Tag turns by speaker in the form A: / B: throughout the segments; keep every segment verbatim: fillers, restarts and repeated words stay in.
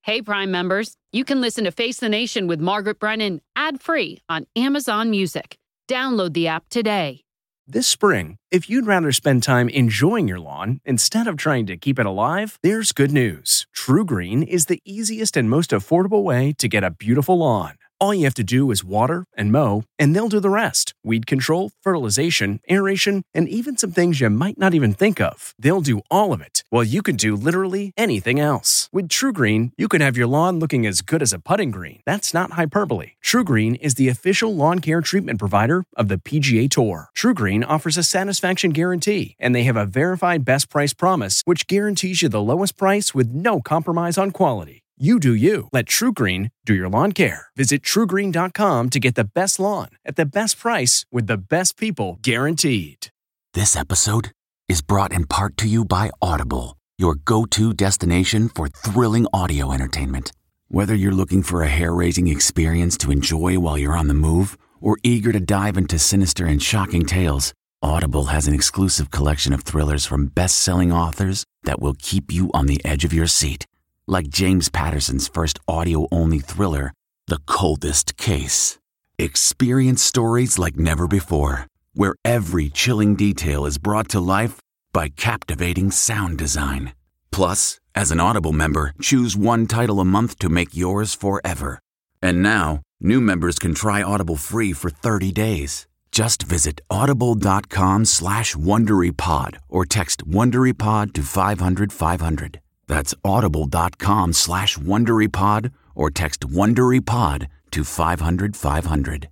A: Hey, Prime members, you can listen to Face the Nation with Margaret Brennan ad-free on Amazon Music. Download the app today.
B: This spring, if you'd rather spend time enjoying your lawn instead of trying to keep it alive, there's good news. TruGreen is the easiest and most affordable way to get a beautiful lawn. All you have to do is water and mow, and they'll do the rest. Weed control, fertilization, aeration, and even some things you might not even think of. They'll do all of it, while you can do literally anything else. With TruGreen, you can have your lawn looking as good as a putting green. That's not hyperbole. TruGreen is the official lawn care treatment provider of the P G A Tour. TruGreen offers a satisfaction guarantee, and they have a verified best price promise, which guarantees you the lowest price with no compromise on quality. You do you. Let TruGreen do your lawn care. Visit True Green dot com to get the best lawn at the best price with the best people guaranteed.
C: This episode is brought in part to you by Audible, your go-to destination for thrilling audio entertainment. Whether you're looking for a hair-raising experience to enjoy while you're on the move or eager to dive into sinister and shocking tales, Audible has an exclusive collection of thrillers from best-selling authors that will keep you on the edge of your seat. Like James Patterson's first audio-only thriller, The Coldest Case. Experience stories like never before, where every chilling detail is brought to life by captivating sound design. Plus, as an Audible member, choose one title a month to make yours forever. And now, new members can try Audible free for thirty days. Just visit audible.com slash WonderyPod or text WonderyPod to five hundred five hundred. That's audible.com slash WonderyPod or text WonderyPod to five hundred five hundred.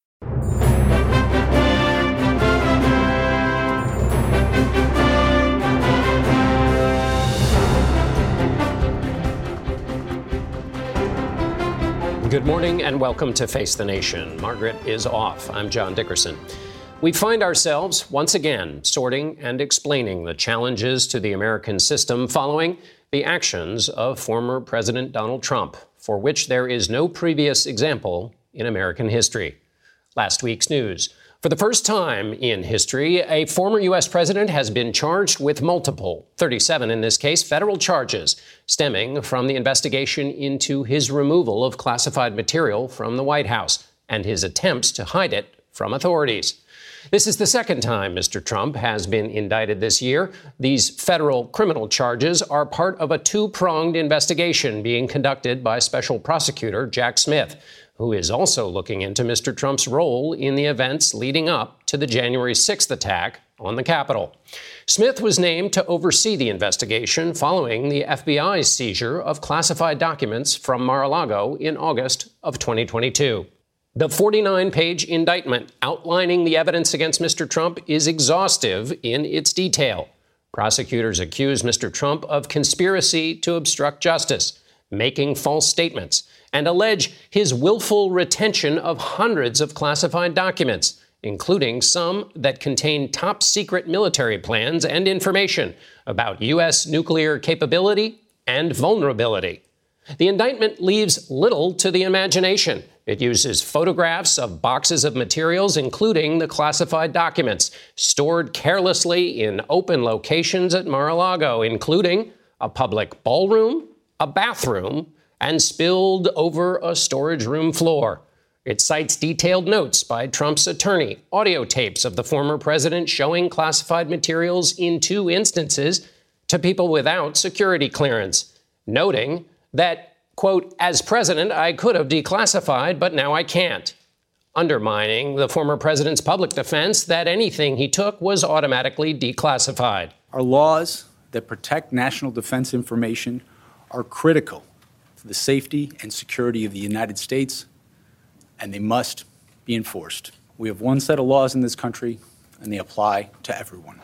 D: Good morning and welcome to Face the Nation. Margaret is off. I'm John Dickerson. We find ourselves once again sorting and explaining the challenges to the American system following the actions of former President Donald Trump, for which there is no previous example in American history. Last week's news. For the first time in history, a former U S president has been charged with multiple, thirty-seven in this case, federal charges stemming from the investigation into his removal of classified material from the White House and his attempts to hide it from authorities. This is the second time Mister Trump has been indicted this year. These federal criminal charges are part of a two-pronged investigation being conducted by Special Prosecutor Jack Smith, who is also looking into Mister Trump's role in the events leading up to the January sixth attack on the Capitol. Smith was named to oversee the investigation following the F B I's seizure of classified documents from Mar-a-Lago in August of twenty twenty-two. The forty-nine page indictment outlining the evidence against Mister Trump is exhaustive in its detail. Prosecutors accuse Mister Trump of conspiracy to obstruct justice, making false statements, and allege his willful retention of hundreds of classified documents, including some that contain top-secret military plans and information about U S nuclear capability and vulnerability. The indictment leaves little to the imagination. It uses photographs of boxes of materials, including the classified documents, stored carelessly in open locations at Mar-a-Lago, including a public ballroom, a bathroom, and spilled over a storage room floor. It cites detailed notes by Trump's attorney, audio tapes of the former president showing classified materials in two instances to people without security clearance, noting that, quote, as president, I could have declassified, but now I can't, undermining the former president's public defense that anything he took was automatically declassified.
E: Our laws that protect national defense information are critical to the safety and security of the United States, and they must be enforced. We have one set of laws in this country, and they apply to everyone.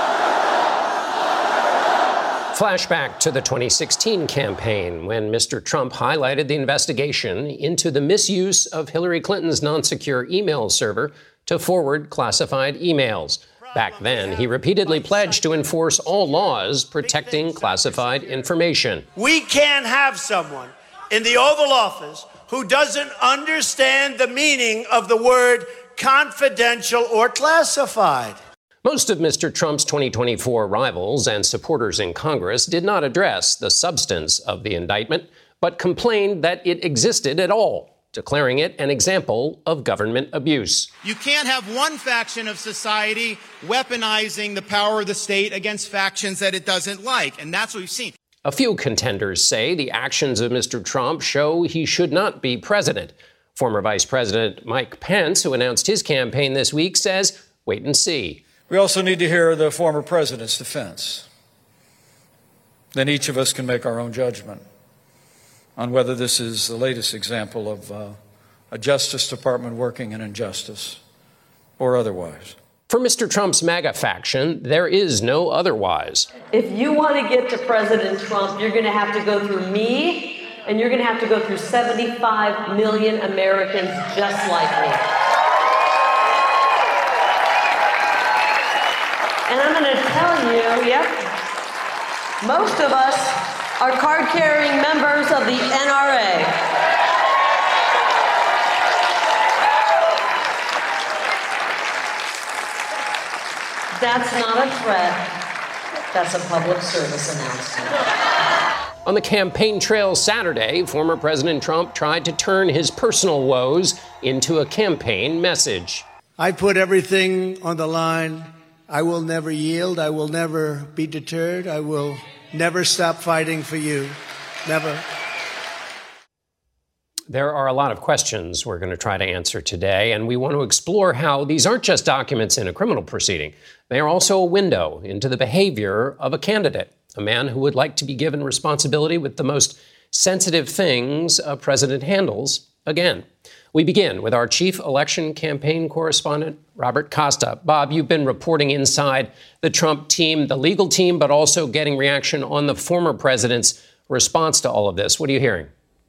D: Flashback to the twenty sixteen campaign when Mister Trump highlighted the investigation into the misuse of Hillary Clinton's non-secure email server to forward classified emails. Back then, he repeatedly pledged to enforce all laws protecting classified information.
F: We can't have someone in the Oval Office who doesn't understand the meaning of the word confidential or classified.
D: Most of Mister Trump's twenty twenty-four rivals and supporters in Congress did not address the substance of the indictment, but complained that it existed at all, declaring it an example of government abuse.
G: You can't have one faction of society weaponizing the power of the state against factions that it doesn't like, and that's what we've seen.
D: A few contenders say the actions of Mister Trump show he should not be president. Former Vice President Mike Pence, who announced his campaign this week, says, wait and see.
H: We also need to hear the former president's defense. Then each of us can make our own judgment on whether this is the latest example of uh, a Justice Department working in injustice or otherwise.
D: For Mister Trump's MAGA faction, there is no otherwise.
I: If you want to get to President Trump, you're going to have to go through me, and you're going to have to go through seventy-five million Americans just like me. And I'm going to tell you, yep, most of us are card-carrying members of the N R A. That's not a threat. That's a public service announcement.
D: On the campaign trail Saturday, former President Trump tried to turn his personal woes into a campaign message.
F: I put everything on the line. I will never yield. I will never be deterred. I will never stop fighting for you. Never.
D: There are a lot of questions we're going to try to answer today, and we want to explore how these aren't just documents in a criminal proceeding. They are also a window into the behavior of a candidate, a man who would like to be given responsibility with the most sensitive things a president handles again. We begin with our chief election campaign correspondent, Robert Costa. Bob, you've been reporting inside the Trump team, the legal team, but also getting reaction on the former president's response to all of this. What are you hearing?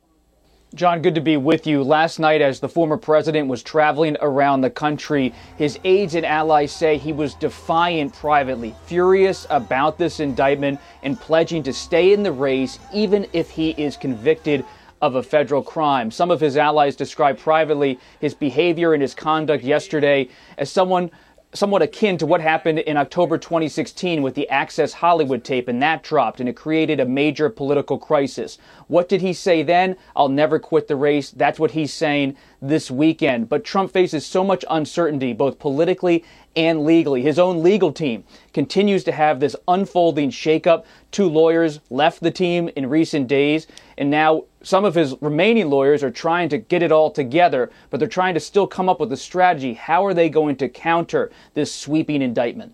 J: John, good to be with you. Last night, as the former president was traveling around the country, his aides and allies say he was defiant privately, furious about this indictment, and pledging to stay in the race even if he is convicted of a federal crime. Some of his allies described privately his behavior and his conduct yesterday as someone somewhat akin to what happened in October twenty sixteen with the Access Hollywood tape, and that dropped, and it created a major political crisis. What did he say then? I'll never quit the race. That's what he's saying this weekend. But Trump faces so much uncertainty, both politically and legally. His own legal team continues to have this unfolding shakeup. Two lawyers left the team in recent days, and now some of his remaining lawyers are trying to get it all together, but they're trying to still come up with a strategy. How are they going to counter this sweeping indictment?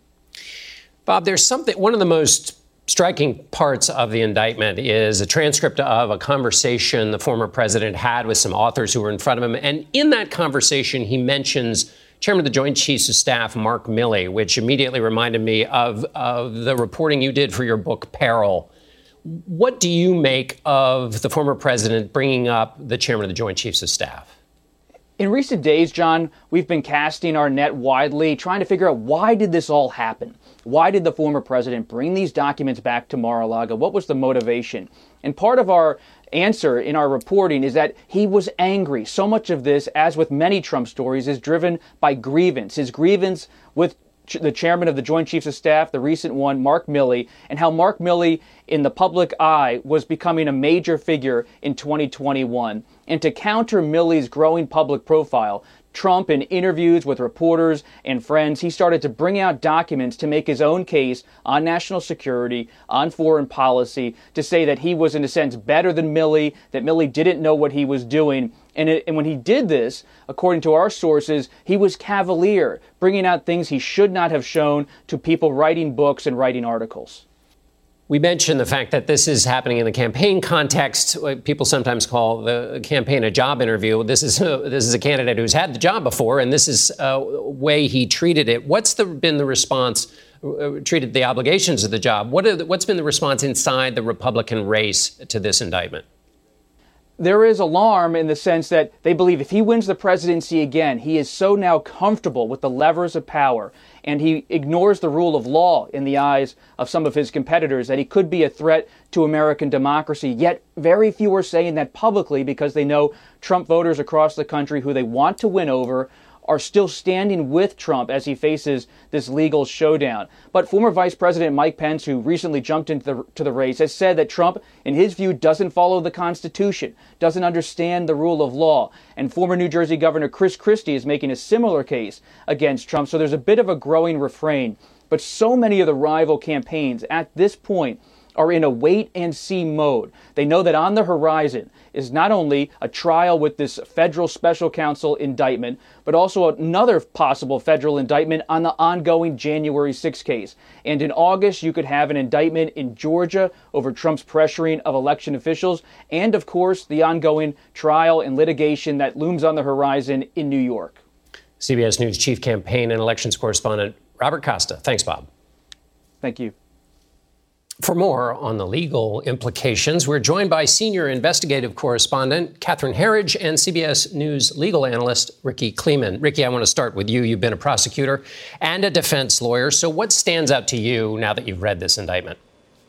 D: Bob, there's something, one of the most striking parts of the indictment is a transcript of a conversation the former president had with some authors who were in front of him. And in that conversation, he mentions Chairman of the Joint Chiefs of Staff, Mark Milley, which immediately reminded me of, of the reporting you did for your book, Peril. What do you make of the former president bringing up the Chairman of the Joint Chiefs of Staff?
J: In recent days, John, we've been casting our net widely, trying to figure out, why did this all happen? Why did the former president bring these documents back to Mar-a-Lago? What was the motivation? And part of our answer in our reporting is that he was angry. So much of this, as with many Trump stories, is driven by grievance. His grievance with the chairman of the Joint Chiefs of Staff, the recent one, Mark Milley, and how Mark Milley, in the public eye, was becoming a major figure in twenty twenty-one. And to counter Milley's growing public profile, Trump, in interviews with reporters and friends, he started to bring out documents to make his own case on national security, on foreign policy, to say that he was, in a sense, better than Milley, that Milley didn't know what he was doing. And, it, and when he did this, according to our sources, he was cavalier, bringing out things he should not have shown to people writing books and writing articles.
D: We mentioned the fact that this is happening in the campaign context. People sometimes call the campaign a job interview. This is a, this is a candidate who's had the job before, and this is a way he treated it. What's the, been the response, uh, treated the obligations of the job? What are the, what's been the response inside the Republican race to this indictment?
J: There is alarm in the sense that they believe if he wins the presidency again, he is so now comfortable with the levers of power, and he ignores the rule of law in the eyes of some of his competitors, that he could be a threat to American democracy. Yet very few are saying that publicly, because they know Trump voters across the country who they want to win over are still standing with Trump as he faces this legal showdown. But former Vice President Mike Pence, who recently jumped into the, to the race, has said that Trump, in his view, doesn't follow the Constitution, doesn't understand the rule of law. And former New Jersey Governor Chris Christie is making a similar case against Trump. So there's a bit of a growing refrain. But so many of the rival campaigns at this point are in a wait-and-see mode. They know that on the horizon is not only a trial with this federal special counsel indictment, but also another possible federal indictment on the ongoing January sixth case. And in August, you could have an indictment in Georgia over Trump's pressuring of election officials, and of course, the ongoing trial and litigation that looms on the horizon in New York.
D: C B S News Chief Campaign and Elections Correspondent Robert Costa. Thanks, Bob.
J: Thank you.
D: For more on the legal implications, we're joined by senior investigative correspondent Catherine Herridge and C B S News legal analyst Ricky Kleeman. Ricky, I want to start with you. You've been a prosecutor and a defense lawyer. So what stands out to you now that you've read this indictment?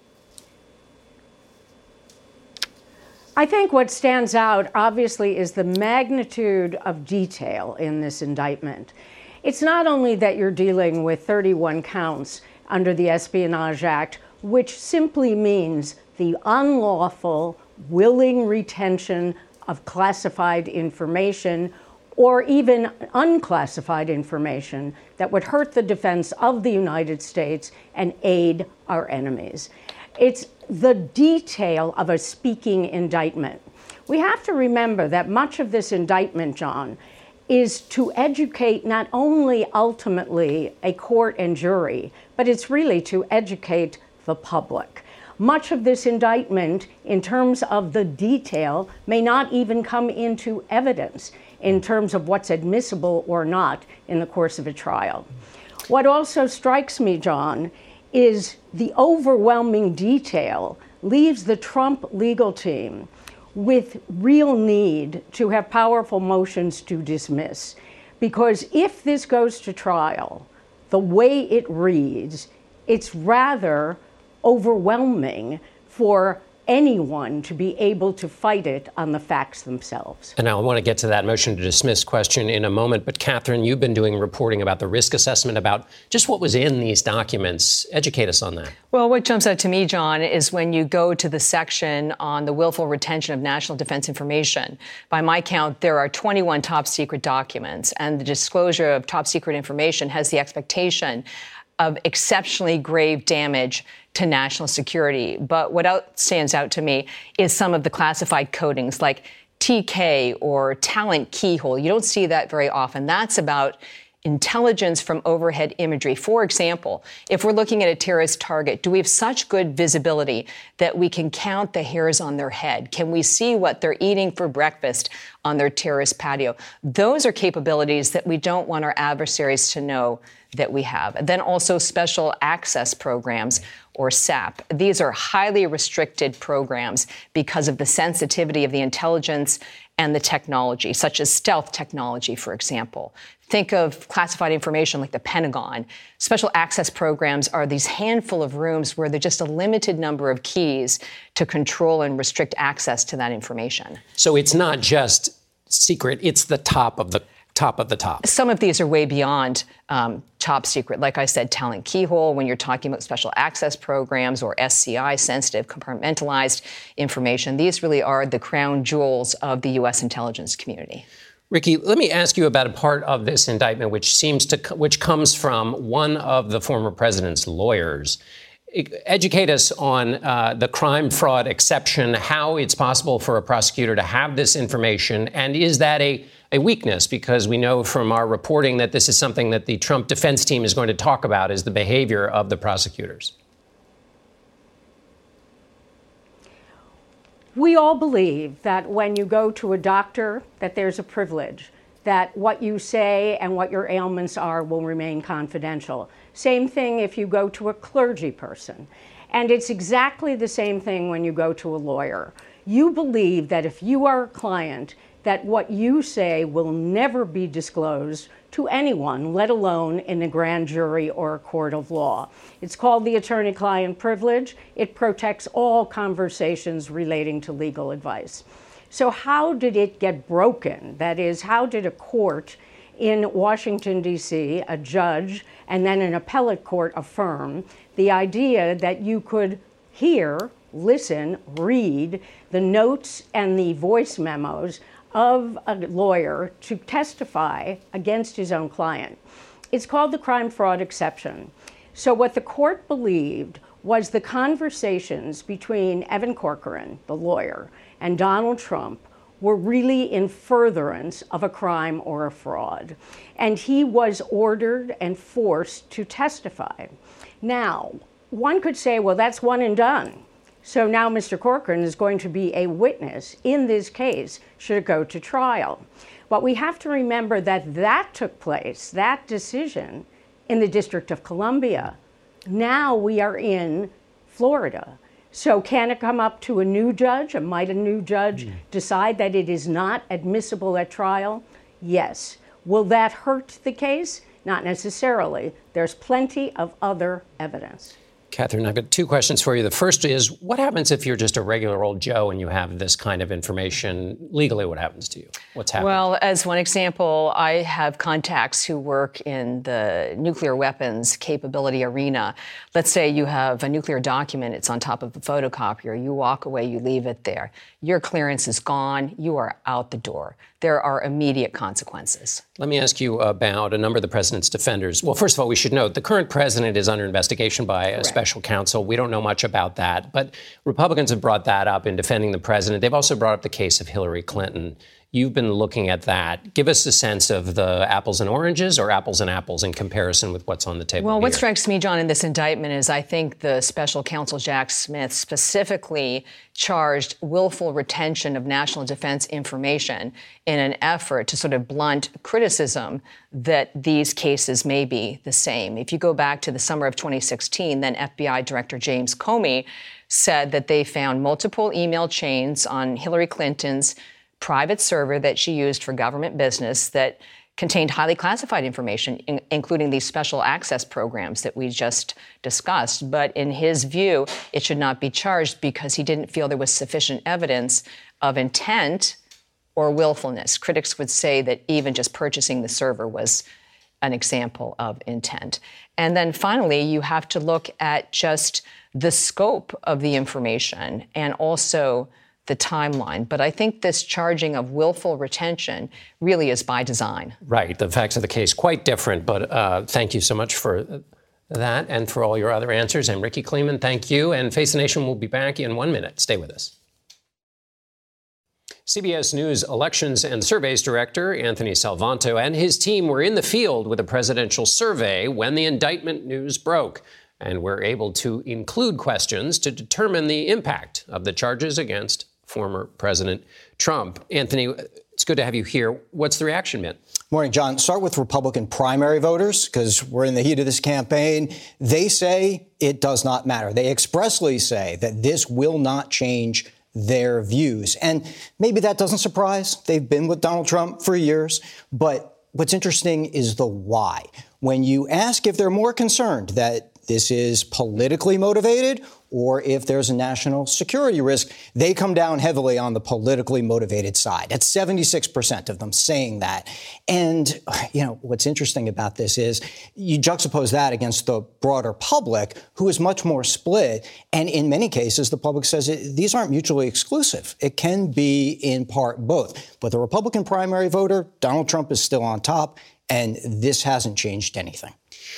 K: I think what stands out, obviously, is the magnitude of detail in this indictment. It's not only that you're dealing with thirty-one counts under the Espionage Act, which simply means the unlawful, willing retention of classified information or even unclassified information that would hurt the defense of the United States and aid our enemies. It's the detail of a speaking indictment. We have to remember that much of this indictment, John, is to educate not only ultimately a court and jury, but it's really to educate the public. Much of this indictment, in terms of the detail, may not even come into evidence in terms of what's admissible or not in the course of a trial. What also strikes me, John, is the overwhelming detail leaves the Trump legal team with real need to have powerful motions to dismiss. Because if this goes to trial, the way it reads, it's rather overwhelming for anyone to be able to fight it on the facts themselves.
D: And I want to get to that motion to dismiss question in a moment. But Catherine, you've been doing reporting about the risk assessment, about just what was in these documents. Educate us on that.
L: Well, what jumps out to me, John, is when you go to the section on the willful retention of national defense information. By my count, there are twenty-one top secret documents, and the disclosure of top secret information has the expectation of exceptionally grave damage to national security. But what else stands out to me is some of the classified codings like T K or talent keyhole. You don't see that very often. That's about intelligence from overhead imagery. For example, if we're looking at a terrorist target, do we have such good visibility that we can count the hairs on their head? Can we see what they're eating for breakfast on their terrorist patio? Those are capabilities that we don't want our adversaries to know that we have. And then also special access programs, or S A P. These are highly restricted programs because of the sensitivity of the intelligence and the technology, such as stealth technology, for example. Think of classified information like the Pentagon. Special access programs are these handful of rooms where there's just a limited number of keys to control and restrict access to that information.
D: So it's not just secret, it's the top of the top of the top.
L: Some of these are way beyond um, top secret. Like I said, talent keyhole, when you're talking about special access programs or S C I, sensitive compartmentalized information, these really are the crown jewels of the U S intelligence community.
D: Ricky, let me ask you about a part of this indictment which seems to, which comes from one of the former president's lawyers. Educate us on uh, the crime fraud exception, how it's possible for a prosecutor to have this information, and is that a, a weakness? Because we know from our reporting that this is something that the Trump defense team is going to talk about, is the behavior of the prosecutors.
K: We all believe that when you go to a doctor, that there's a privilege, that what you say and what your ailments are will remain confidential. Same thing if you go to a clergy person. And it's exactly the same thing when you go to a lawyer. You believe that if you are a client, that what you say will never be disclosed to anyone, let alone in a grand jury or a court of law. It's called the attorney-client privilege. It protects all conversations relating to legal advice. So how did it get broken? That is, how did a court in Washington, D C, a judge and then an appellate court affirm the idea that you could hear, listen, read the notes and the voice memos of a lawyer to testify against his own client. It's called the crime fraud exception. So what the court believed was the conversations between Evan Corcoran, the lawyer, and Donald Trump were really in furtherance of a crime or a fraud. And he was ordered and forced to testify. Now, one could say, well, that's one and done. So now Mister Corcoran is going to be a witness in this case should it go to trial. But we have to remember that that took place, that decision, in the District of Columbia. Now we are in Florida. So can it come up to a new judge? Or might a new judge mm. decide that it is not admissible at trial? Yes. Will that hurt the case? Not necessarily. There's plenty of other evidence.
D: Catherine, I've got two questions for you. The first is, what happens if you're just a regular old Joe and you have this kind of information? Legally, what happens to you? What's happening?
L: Well, as one example, I have contacts who work in the nuclear weapons capability arena. Let's say you have a nuclear document, it's on top of a photocopier. You walk away, you leave it there. Your clearance is gone. You are out the door. There are immediate consequences.
D: Let me ask you about a number of the president's defenders. Well, first of all, we should note the current president is under investigation by a Correct. special counsel. We don't know much about that. But Republicans have brought that up in defending the president. They've also brought up the case of Hillary Clinton. You've been looking at that. Give us a sense of the apples and oranges or apples and apples in comparison with what's on the table
L: Well,
D: here.
L: What strikes me, John, in this indictment is I think the special counsel Jack Smith specifically charged willful retention of national defense information in an effort to sort of blunt criticism that these cases may be the same. If you go back to the summer of twenty sixteen, then F B I Director James Comey said that they found multiple email chains on Hillary Clinton's private server that she used for government business that contained highly classified information, in, including these special access programs that we just discussed. But in his view, it should not be charged because he didn't feel there was sufficient evidence of intent or willfulness. Critics would say that even just purchasing the server was an example of intent. And then finally, you have to look at just the scope of the information and also the timeline. But I think this charging of willful retention really is by design.
D: Right. The facts of the case quite different. But uh, thank you so much for that and for all your other answers. I'm Ricky Kleeman. Thank you. And Face the Nation will be back in one minute. Stay with us. C B S News Elections and Surveys Director Anthony Salvanto and his team were in the field with a presidential survey when the indictment news broke. And we're able to include questions to determine the impact of the charges against former President Trump. Anthony, it's good to have you here. What's the reaction been?
M: Morning, John. Start with Republican primary voters, because we're in the heat of this campaign. They say it does not matter. They expressly say that this will not change their views. And maybe that doesn't surprise. They've been with Donald Trump for years. But what's interesting is the why. When you ask if they're more concerned that this is politically motivated or if there's a national security risk, they come down heavily on the politically motivated side. That's seventy-six percent of them saying that. And, you know, what's interesting about this is you juxtapose that against the broader public, who is much more split. And in many cases, the public says it, these aren't mutually exclusive. It can be in part both. But the Republican primary voter, Donald Trump is still on top, and this hasn't changed anything.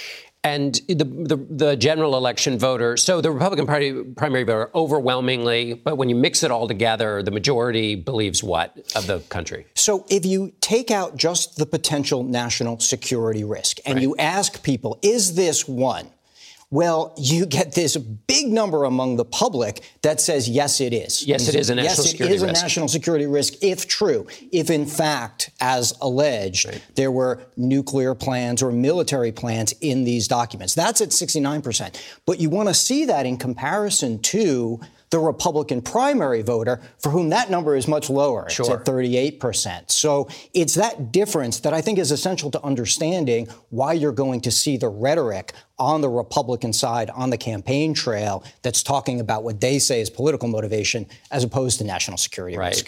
D: And the, the the general election voter, so the Republican Party primary voter overwhelmingly, but when you mix it all together, the majority believes what of the country?
M: So if you take out just the potential national security risk and right. you ask people, is this one? Well, you get this big number among the public that says, yes, it is.
D: Yes, it is a national
M: yes,
D: security risk.
M: Yes, it is a national security risk, if true. If, in fact, as alleged, right. there were nuclear plans or military plans in these documents. That's at sixty-nine percent. But you want to see that in comparison to the Republican primary voter, for whom that number is much lower. Sure. It's at thirty-eight percent. So it's that difference that I think is essential to understanding why you're going to see the rhetoric on the Republican side, on the campaign trail, that's talking about what they say is political motivation as opposed to national security
D: right.
M: risk.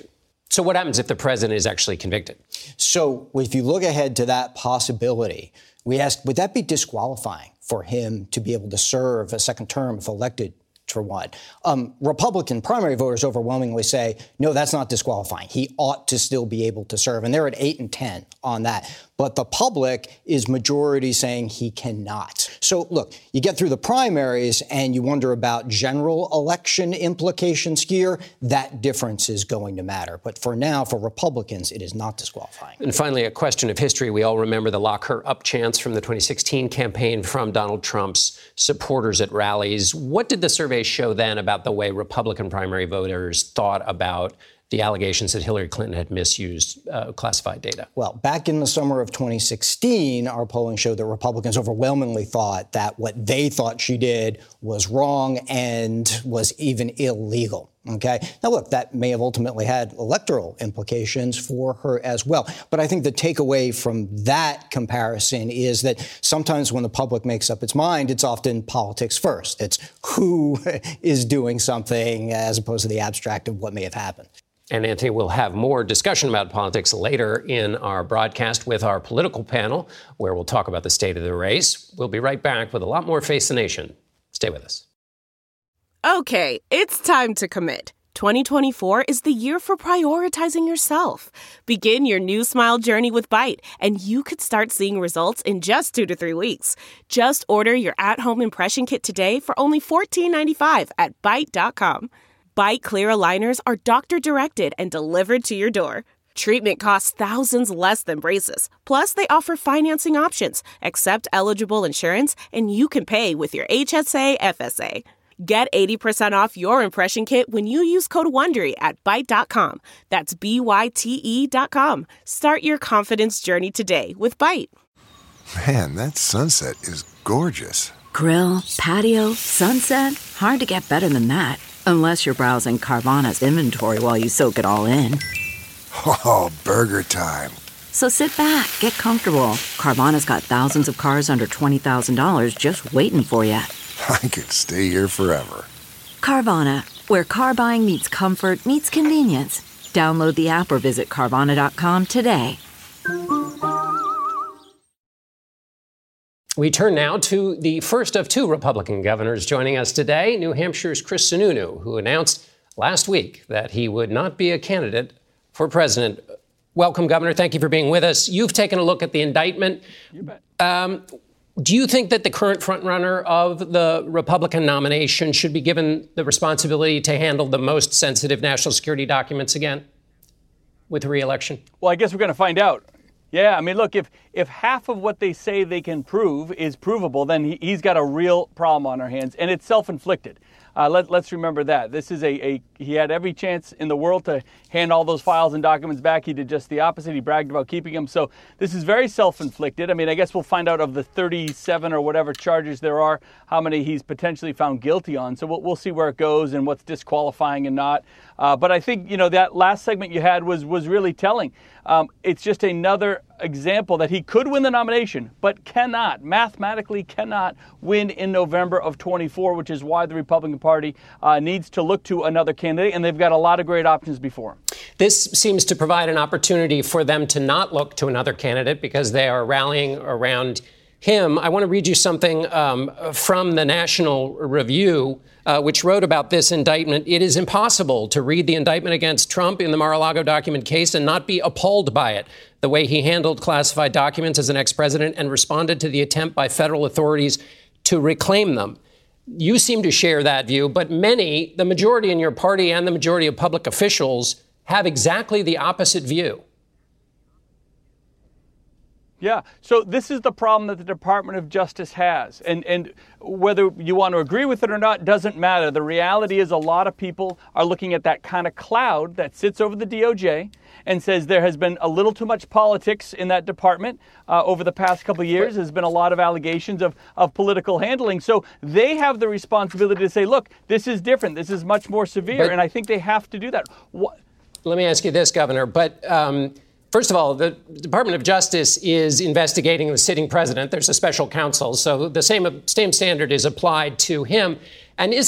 D: So what happens if the president is actually convicted?
M: So if you look ahead to that possibility, we asked, would that be disqualifying for him to be able to serve a second term if elected for one? Um, Republican primary voters overwhelmingly say, no, that's not disqualifying. He ought to still be able to serve. And they're at eight and ten on that. But the public is majority saying he cannot. So, look, you get through the primaries and you wonder about general election implications here. That difference is going to matter. But for now, for Republicans, it is not disqualifying.
D: And finally, a question of history. We all remember the lock her up chants from the twenty sixteen campaign from Donald Trump's supporters at rallies. What did the survey show then about the way Republican primary voters thought about the allegations that Hillary Clinton had misused uh, classified data?
M: Well, back in the summer of twenty sixteen, our polling showed that Republicans overwhelmingly thought that what they thought she did was wrong and was even illegal. OK, now, look, that may have ultimately had electoral implications for her as well. But I think the takeaway from that comparison is that sometimes when the public makes up its mind, it's often politics first. It's who is doing something as opposed to the abstract of what may have happened.
D: And Anthony, we'll have more discussion about politics later in our broadcast with our political panel, where we'll talk about the state of the race. We'll be right back with a lot more Face the Nation. Stay with us.
N: Okay, it's time to commit. twenty twenty-four is the year for prioritizing yourself. Begin your new smile journey with Byte, and you could start seeing results in just two to three weeks. Just order your at-home impression kit today for only fourteen ninety-five at byte dot com. Byte clear aligners are doctor-directed and delivered to your door. Treatment costs thousands less than braces. Plus, they offer financing options, accept eligible insurance, and you can pay with your H S A F S A. Get eighty percent off your impression kit when you use code WONDERY at byte dot com. That's B Y T E dot com. Start your confidence journey today with Byte.
O: Man, that sunset is gorgeous.
P: Grill, patio, sunset. Hard to get better than that. Unless you're browsing Carvana's inventory while you soak it all in.
O: Oh, burger time.
P: So sit back, get comfortable. Carvana's got thousands of cars under twenty thousand dollars just waiting for you.
O: I could stay here forever.
P: Carvana, where car buying meets comfort, meets convenience. Download the app or visit Carvana dot com today.
D: We turn now to the first of two Republican governors joining us today, New Hampshire's Chris Sununu, who announced last week that he would not be a candidate for president. Welcome, Governor. Thank you for being with us. You've taken a look at the indictment.
Q: You bet.
D: Um, do you think that the current frontrunner of the Republican nomination should be given the responsibility to handle the most sensitive national security documents again with re-election?
Q: Well, I guess we're going to find out. Yeah, I mean, look, if if half of what they say they can prove is provable, then he, he's got a real problem on our hands, and it's self-inflicted. Uh, let, let's remember that. This is a, a, he had every chance in the world to hand all those files and documents back. He did just the opposite. He bragged about keeping them. So this is very self-inflicted. I mean, I guess we'll find out of the thirty-seven or whatever charges there are, how many he's potentially found guilty on. So we'll, we'll see where it goes and what's disqualifying and not. Uh, but I think, you know, that last segment you had was, was really telling. Um, it's just another example that he could win the nomination, but cannot, mathematically cannot win in November of twenty-four, which is why the Republican Party uh, needs to look to another candidate, and they've got a lot of great options before them.
D: This seems to provide an opportunity for them to not look to another candidate because they are rallying around him. I want to read you something um, from the National Review, uh, which wrote about this indictment. It is impossible to read the indictment against Trump in the Mar-a-Lago document case and not be appalled by it. The way he handled classified documents as an ex-president and responded to the attempt by federal authorities to reclaim them. You seem to share that view, but many, the majority in your party and the majority of public officials, have exactly the opposite view.
Q: Yeah. So this is the problem that the Department of Justice has. And and whether you want to agree with it or not doesn't matter. The reality is a lot of people are looking at that kind of cloud that sits over the D O J and says there has been a little too much politics in that department uh, over the past couple of years. There's been a lot of allegations of, of political handling. So they have the responsibility to say, look, this is different. This is much more severe. But, and I think they have to do that. What?
D: Let me ask you this, Governor. But um, first of all, the Department of Justice is investigating the sitting president. There's a special counsel. So the same, same standard is applied to him. And isn't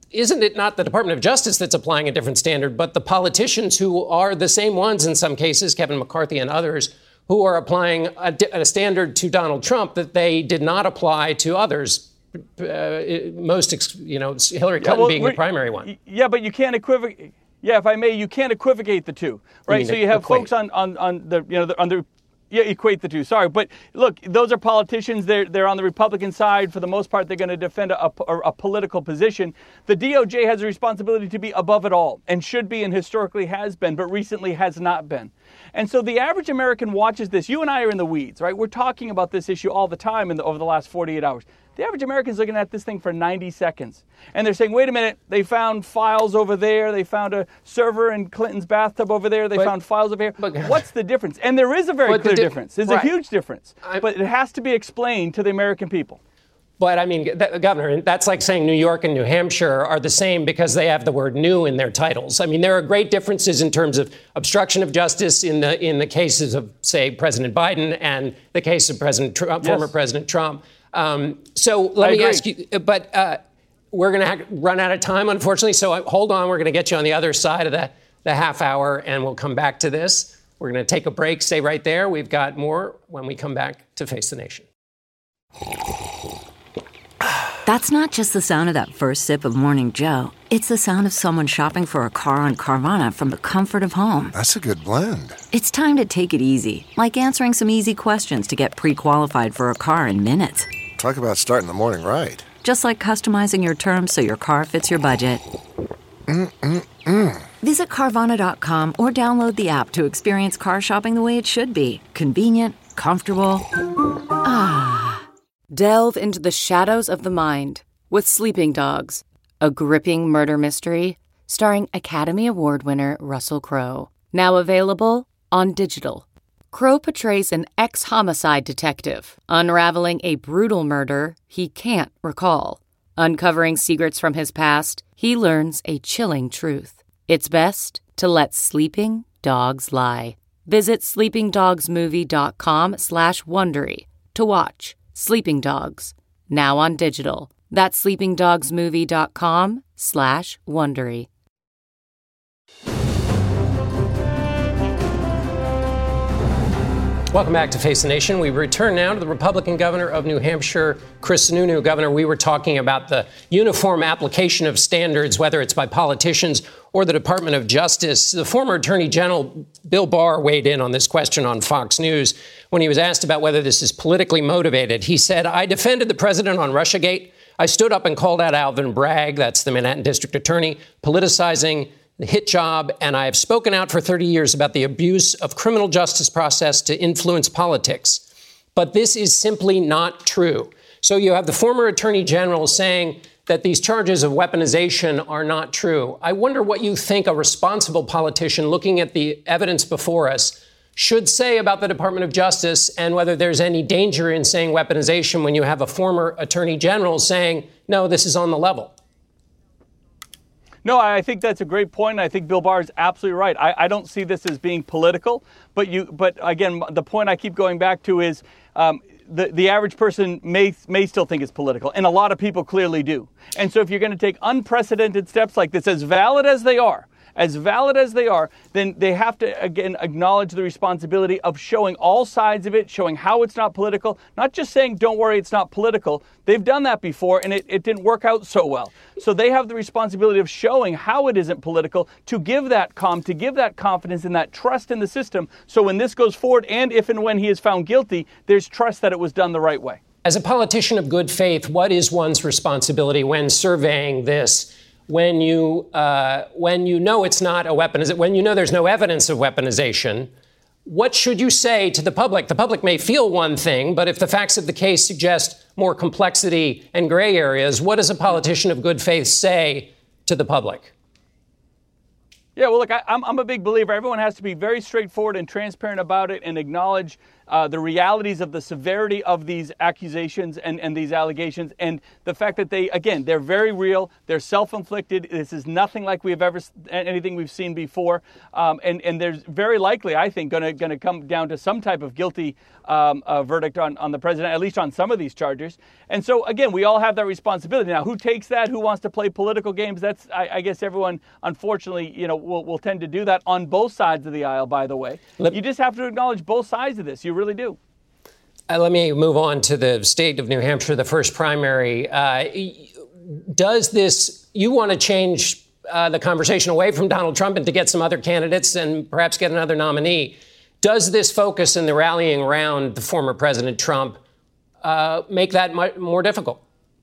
D: isn't it not the Department of Justice that's applying a different standard, but the politicians who are the same ones in some cases, Kevin McCarthy and others, who are applying a, a standard to Donald Trump that they did not apply to others? Uh, most, you know, Hillary Clinton yeah, well, being the primary one.
Q: Yeah, but you can't equivocate. Yeah, if I may, you can't equivocate the two, right? You so you have equate. folks on, on, on the, you know, the, on the, yeah, equate the two. Sorry, but look, those are politicians. They're they're on the Republican side for the most part. They're going to defend a, a, a political position. The D O J has a responsibility to be above it all, and should be, and historically has been, but recently has not been. And so the average American watches this. You and I are in the weeds, right? We're talking about this issue all the time in the, over the last forty-eight hours. The average American is looking at this thing for ninety seconds. And they're saying, wait a minute, they found files over there. They found a server in Clinton's bathtub over there. They but, found files over here. But, What's the difference? And there is a very clear the di- difference. There's right. a huge difference. I, but it has to be explained to the American people.
D: But I mean, th- Governor, that's like saying New York and New Hampshire are the same because they have the word new in their titles. I mean, there are great differences in terms of obstruction of justice in the in the cases of, say, President Biden and the case of President Trump, yes. former President Trump. Um, so let I me agree. ask you, but uh, we're going to ha- run out of time, unfortunately. So uh, hold on. We're going to get you on the other side of the, the half hour, and we'll come back to this. We're going to take a break. Stay right there. We've got more when we come back to Face the Nation.
P: That's not just the sound of that first sip of Morning Joe. It's the sound of someone shopping for a car on Carvana from the comfort of home.
O: That's a good blend.
P: It's time to take it easy, like answering some easy questions to get pre-qualified for a car in minutes.
O: Talk about starting the morning right.
P: Just like customizing your terms so your car fits your budget.
O: Mm-mm-mm.
P: Visit Carvana dot com or download the app to experience car shopping the way it should be. Convenient, comfortable. Ah.
R: Delve into the shadows of the mind with Sleeping Dogs, a gripping murder mystery starring Academy Award winner Russell Crowe. Now available on digital. Crowe portrays an ex-homicide detective unraveling a brutal murder he can't recall. Uncovering secrets from his past, he learns a chilling truth. It's best to let sleeping dogs lie. Visit sleeping dogs movie dot com slash Wondery to watch Sleeping Dogs, now on digital. That's sleeping dogs movie dot com slash Wondery.
D: Welcome back to Face the Nation. We return now to the Republican governor of New Hampshire, Chris Sununu. Governor, we were talking about the uniform application of standards, whether it's by politicians or the Department of Justice. The former Attorney General Bill Barr weighed in on this question on Fox News when he was asked about whether this is politically motivated. He said, I defended the president on Russiagate. I stood up and called out Alvin Bragg, that's the Manhattan District Attorney, politicizing the hit job, and I have spoken out for thirty years about the abuse of criminal justice process to influence politics. But this is simply not true. So you have the former Attorney General saying that these charges of weaponization are not true. I wonder what you think a responsible politician looking at the evidence before us should say about the Department of Justice, and whether there's any danger in saying weaponization when you have a former Attorney General saying, no, this is on the level.
Q: No, I think that's a great point. I think Bill Barr is absolutely right. I, I don't see this as being political, but you. But again, the point I keep going back to is um, the the average person may may still think it's political, and a lot of people clearly do. And so, if you're going to take unprecedented steps like this, as valid as they are, as valid as they are, then they have to, again, acknowledge the responsibility of showing all sides of it, showing how it's not political, not just saying, don't worry, it's not political. They've done that before, and it, it didn't work out so well. So they have the responsibility of showing how it isn't political, to give that calm, to give that confidence and that trust in the system. So when this goes forward, and if and when he is found guilty, there's trust that it was done the right way.
D: As a politician of good faith, what is one's responsibility when surveying this? When you uh, when you know it's not a weaponization, when you know there's no evidence of weaponization, what should you say to the public? The public may feel one thing, but if the facts of the case suggest more complexity and gray areas, what does a politician of good faith say to the public?
Q: Yeah, well, look, I, I'm, I'm a big believer. Everyone has to be very straightforward and transparent about it and acknowledge uh, the realities of the severity of these accusations and, and these allegations, and the fact that they, again, they're very real, they're self-inflicted. This is nothing like we have ever, anything we've seen before, um, and, and there's very likely, I think, going to going to come down to some type of guilty um, uh, verdict on, on the president, at least on some of these charges. And so, again, we all have that responsibility. Now, who takes that? Who wants to play political games? That's, I, I guess everyone, unfortunately, you know, will, will tend to do that on both sides of the aisle, by the way. Let, you just have to acknowledge both sides of this. You really do.
D: Uh, let me move on to the state of New Hampshire, the first primary. Uh, does this, you want to change uh, the conversation away from Donald Trump and to get some other candidates and perhaps get another nominee. Does this focus in the rallying around the former President Trump uh, make that much more difficult?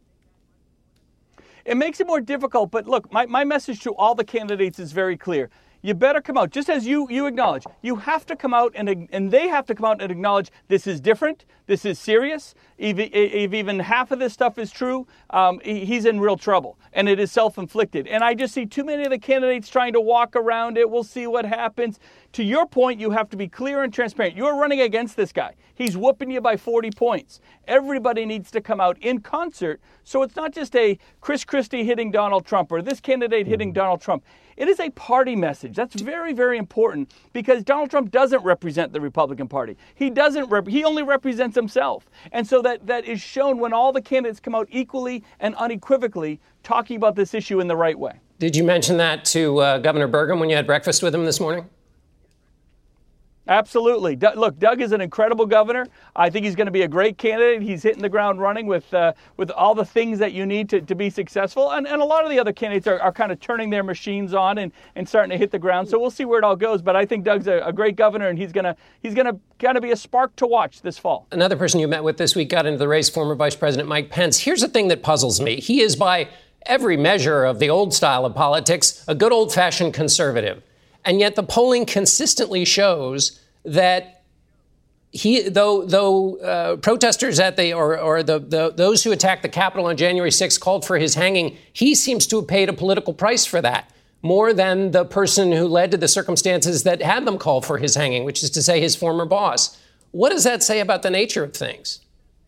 Q: It makes it more difficult. But look, my, my message to all the candidates is very clear. You better come out, just as you you acknowledge. You have to come out and and they have to come out and acknowledge this is different, this is serious. If, if even half of this stuff is true, um, he's in real trouble, and it is self-inflicted. And I just see too many of the candidates trying to walk around it. We'll see what happens. To your point, you have to be clear and transparent. You're running against this guy. He's whooping you by forty points. Everybody needs to come out in concert. So it's not just a Chris Christie hitting Donald Trump or this candidate hitting Donald Trump. It is a party message. That's very, very important because Donald Trump doesn't represent the Republican Party. He doesn't. Rep- he only represents himself. And so that, that is shown when all the candidates come out equally and unequivocally talking about this issue in the right way.
D: Did you mention that to uh, Governor Burgum when you had breakfast with him this morning?
Q: Absolutely. D- look, Doug is an incredible governor. I think he's going to be a great candidate. He's hitting the ground running with uh, with all the things that you need to, to be successful. And, and a lot of the other candidates are, are kind of turning their machines on and, and starting to hit the ground. So we'll see where it all goes. But I think Doug's a, a great governor, and he's going to he's going to kind of be a spark to watch this fall.
D: Another person you met with this week got into the race, former Vice President Mike Pence. Here's the thing that puzzles me. He is, by every measure of the old style of politics, a good old-fashioned conservative. And yet the polling consistently shows that he, though, though uh, protesters at the or, or the, the those who attacked the Capitol on January sixth called for his hanging, he seems to have paid a political price for that, more than the person who led to the circumstances that had them call for his hanging, which is to say his former boss. What does that say about the nature of things?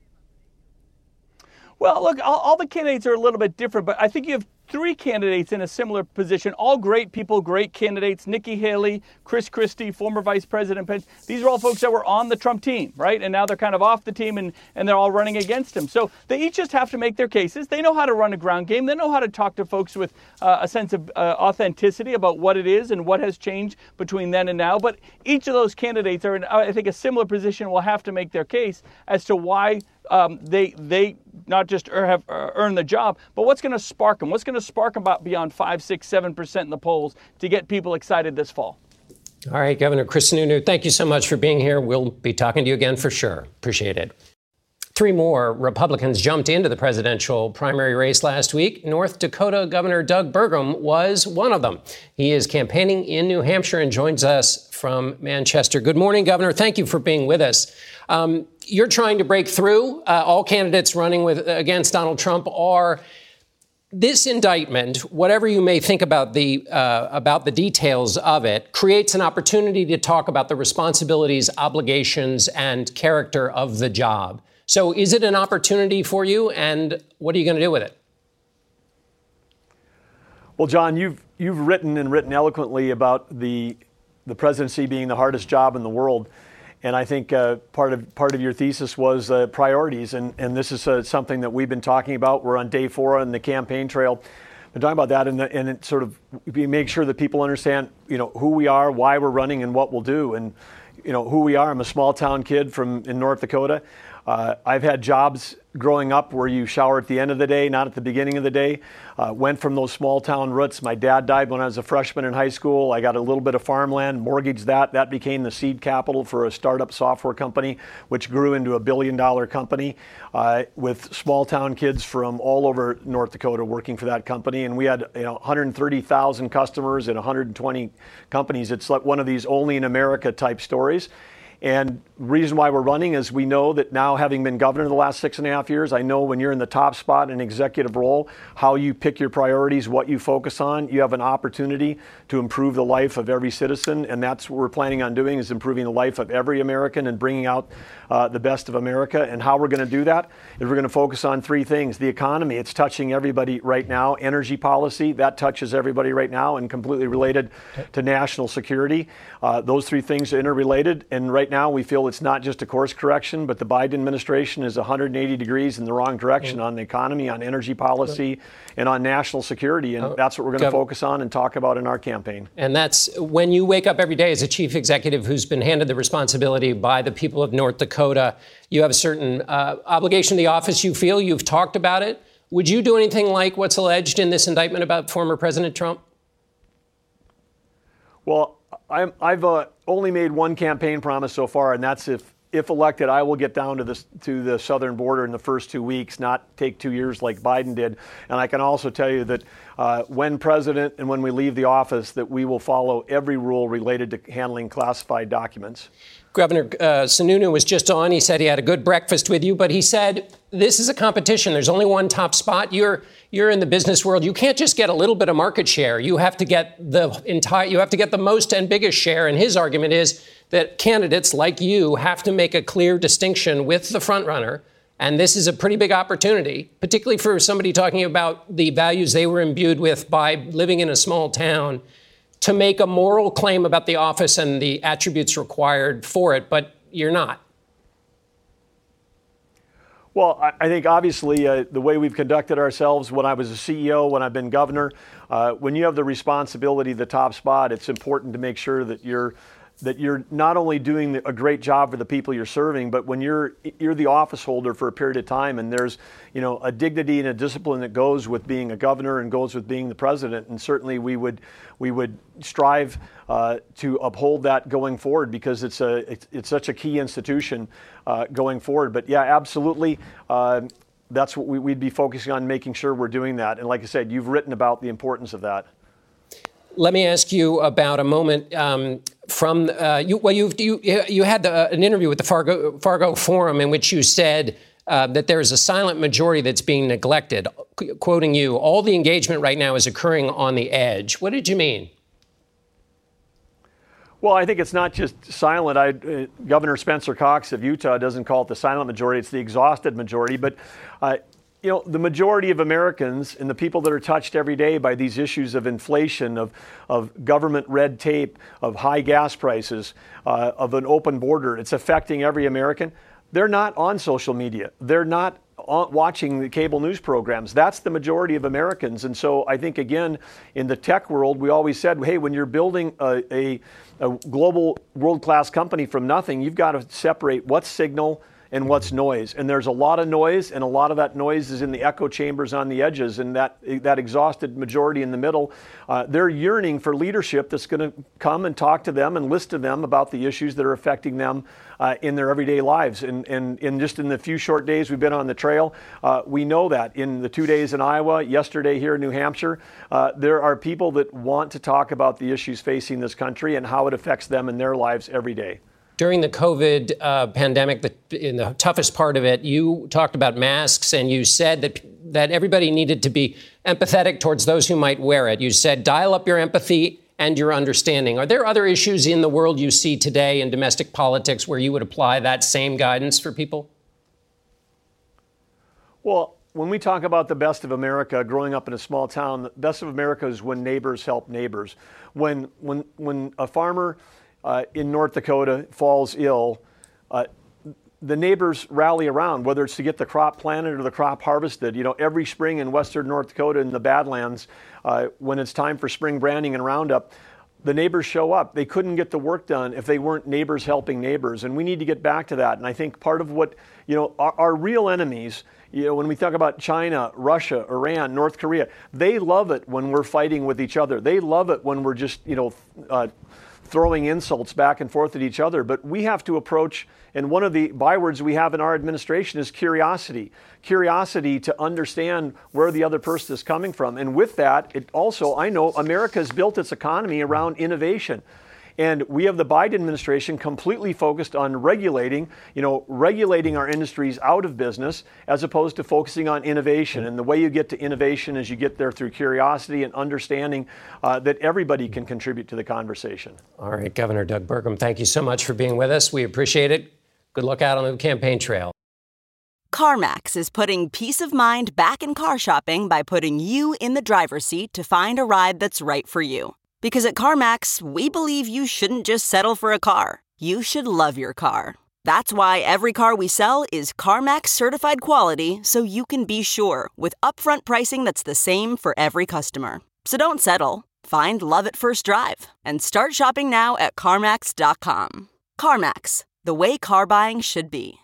Q: Well, look, all, all the candidates are a little bit different, but I think you have three candidates in a similar position, all great people, great candidates. Nikki Haley, Chris Christie, former Vice President Pence. These are all folks that were on the Trump team, right? And now they're kind of off the team and, and they're all running against him. So they each just have to make their cases. They know how to run a ground game. They know how to talk to folks with uh, a sense of uh, authenticity about what it is and what has changed between then and now. But each of those candidates are in, I think, a similar position, will have to make their case as to why Um, they they not just er, have uh, earned the job, but what's going to spark them? What's going to spark them about beyond five, six, seven percent in the polls to get people excited this fall?
D: All right, Governor Chris Sununu, thank you so much for being here. We'll be talking to you again for sure. Appreciate it. Three more Republicans jumped into the presidential primary race last week. North Dakota Governor Doug Burgum was one of them. He is campaigning in New Hampshire and joins us from Manchester. Good morning, Governor. Thank you for being with us. Um, you're trying to break through. Uh, all candidates running with against Donald Trump are. This indictment, whatever you may think about the uh, about the details of it, creates an opportunity to talk about the responsibilities, obligations, and character of the job. So is it an opportunity for you, and what are you going to do with it?
S: Well, John, you've you've written and written eloquently about the the presidency being the hardest job in the world. And I think uh, part of part of your thesis was uh, priorities, and, and this is uh, something that we've been talking about. We're on day four on the campaign trail. Been talking about that, and, the, and it sort of we make sure that people understand, you know, who we are, why we're running, and what we'll do. And you know who we are. I'm a small town kid from in North Dakota. Uh, I've had jobs growing up where you shower at the end of the day, not at the beginning of the day. Uh, went from those small town roots. My dad died when I was a freshman in high school. I got a little bit of farmland, mortgaged that. That became the seed capital for a startup software company, which grew into a billion dollar company uh, with small town kids from all over North Dakota working for that company. And we had you know, one hundred thirty thousand customers and one hundred twenty companies. It's like one of these only in America type stories. And the reason why we're running is we know that now, having been governor the last six and a half years, I know when you're in the top spot in an executive role, how you pick your priorities, what you focus on. You have an opportunity to improve the life of every citizen, and that's what we're planning on doing, is improving the life of every American and bringing out uh, the best of America. And how we're going to do that is we're going to focus on three things. The economy, it's touching everybody right now. Energy policy, that touches everybody right now and completely related to national security. Uh, those three things are interrelated, and right now we feel it's not just a course correction, but the Biden administration is one hundred eighty degrees in the wrong direction on the economy, on energy policy, and on national security, and that's what we're going to focus on and talk about in our campaign.
D: And that's when you wake up every day as a chief executive who's been handed the responsibility by the people of North Dakota. You have a certain uh, obligation to the office, you feel. You've talked about it. Would you do anything like what's alleged in this indictment about former President Trump?
S: Well, I'm, I've uh, only made one campaign promise so far, and that's if, if elected, I will get down to the, to the southern border in the first two weeks, not take two years like Biden did. And I can also tell you that uh, when president and when we leave the office, that we will follow every rule related to handling classified documents.
D: Governor uh, Sununu was just on. He said he had a good breakfast with you, but he said this is a competition. There's only one top spot. You're you're in the business world. You can't just get a little bit of market share. You have to get the entire. You have to get the most and biggest share. And his argument is that candidates like you have to make a clear distinction with the front runner. And this is a pretty big opportunity, particularly for somebody talking about the values they were imbued with by living in a small town, to make a moral claim about the office and the attributes required for it, but you're not.
S: Well, I, I think obviously uh, the way we've conducted ourselves when I was a C E O, when I've been governor, uh, when you have the responsibility of the top spot, it's important to make sure that you're that you're not only doing a great job for the people you're serving, but when you're you're the office holder for a period of time, and there's, you know, a dignity and a discipline that goes with being a governor and goes with being the president. And certainly we would we would strive uh, to uphold that going forward, because it's a it's, it's such a key institution uh, going forward. But yeah, absolutely. Uh, that's what we, we'd be focusing on, making sure we're doing that. And like I said, you've written about the importance of that.
D: Let me ask you about a moment um, from uh, you. Well, you you you had the, an interview with the Fargo Fargo Forum in which you said uh, that there is a silent majority that's being neglected. Qu- quoting you, all the engagement right now is occurring on the edge. What did you mean?
S: Well, I think it's not just silent. I, uh, Governor Spencer Cox of Utah doesn't call it the silent majority; it's the exhausted majority. But uh, you know, the majority of Americans and the people that are touched every day by these issues of inflation, of, of government red tape, of high gas prices, uh, of an open border, it's affecting every American. They're not on social media. They're not on, watching the cable news programs. That's the majority of Americans. And so I think, again, in the tech world, we always said, hey, when you're building a, a, a global world-class company from nothing, you've got to separate what's signal and what's noise. And there's a lot of noise, and a lot of that noise is in the echo chambers on the edges, and that that exhausted majority in the middle, uh, they're yearning for leadership that's going to come and talk to them and listen to them about the issues that are affecting them uh, in their everyday lives. And, and, and just in the few short days we've been on the trail, uh, we know that. In the two days in Iowa, yesterday here in New Hampshire, uh, there are people that want to talk about the issues facing this country and how it affects them in their lives every day.
D: During the COVID uh, pandemic, the, in the toughest part of it, you talked about masks, and you said that that everybody needed to be empathetic towards those who might wear it. You said dial up your empathy and your understanding. Are there other issues in the world you see today in domestic politics where you would apply that same guidance for people?
S: Well, when we talk about the best of America, growing up in a small town, the best of America is when neighbors help neighbors. When when when a farmer Uh, in North Dakota falls ill, uh, the neighbors rally around, whether it's to get the crop planted or the crop harvested. You know, every spring in western North Dakota in the Badlands, uh, when it's time for spring branding and roundup, the neighbors show up. They couldn't get the work done if they weren't neighbors helping neighbors. And we need to get back to that. And I think part of what, you know, our, our real enemies, you know, when we talk about China, Russia, Iran, North Korea, they love it when we're fighting with each other. They love it when we're just, you know, uh, throwing insults back and forth at each other. But we have to approach, and one of the bywords we have in our administration is curiosity. Curiosity to understand where the other person is coming from. And with that, it also, I know America has built its economy around innovation. And we have the Biden administration completely focused on regulating, you know, regulating our industries out of business as opposed to focusing on innovation. And the way you get to innovation is you get there through curiosity and understanding uh, that everybody can contribute to the conversation.
D: All right, Governor Doug Burgum, thank you so much for being with us. We appreciate it. Good luck out on the campaign trail.
T: CarMax is putting peace of mind back in car shopping by putting you in the driver's seat to find a ride that's right for you. Because at CarMax, we believe you shouldn't just settle for a car. You should love your car. That's why every car we sell is CarMax certified quality, so you can be sure with upfront pricing that's the same for every customer. So don't settle. Find love at first drive and start shopping now at CarMax dot com. CarMax, the way car buying should be.